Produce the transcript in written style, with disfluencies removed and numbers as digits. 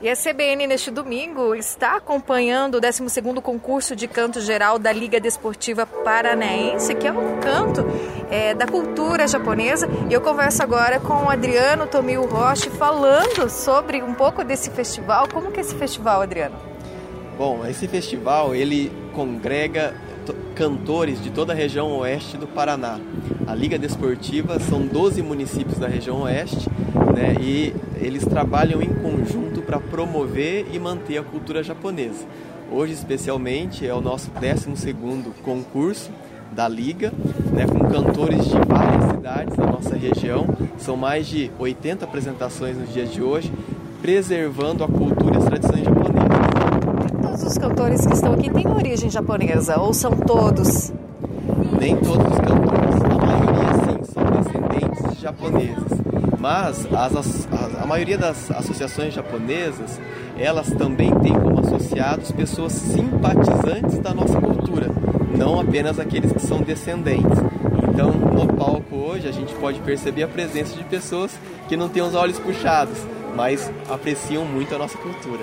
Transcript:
E a CBN, neste domingo, está acompanhando o 12º concurso de canto geral da Liga Desportiva Paranaense, que é um canto da cultura japonesa. E eu converso agora com o Adriano Tomio Rocha, falando sobre um pouco desse festival. Como que é esse festival, Adriano? Bom, esse festival, ele congrega cantores de toda a região oeste do Paraná. A Liga Desportiva são 12 municípios da região oeste, né, e eles trabalham em conjunto para promover e manter a cultura japonesa. Hoje, especialmente, é o nosso 12º concurso da Liga, né, com cantores de várias cidades da nossa região. São mais de 80 apresentações nos dias de hoje, preservando a cultura e as tradições japonesas. Todos os cantores que estão aqui têm origem japonesa, ou são todos? Nem todos os cantores, a maioria sim são descendentes de japoneses, mas a maioria das associações japonesas, elas também têm como associados pessoas simpatizantes da nossa cultura, não apenas aqueles que são descendentes. Então, no palco hoje, a gente pode perceber a presença de pessoas que não têm os olhos puxados, mas apreciam muito a nossa cultura.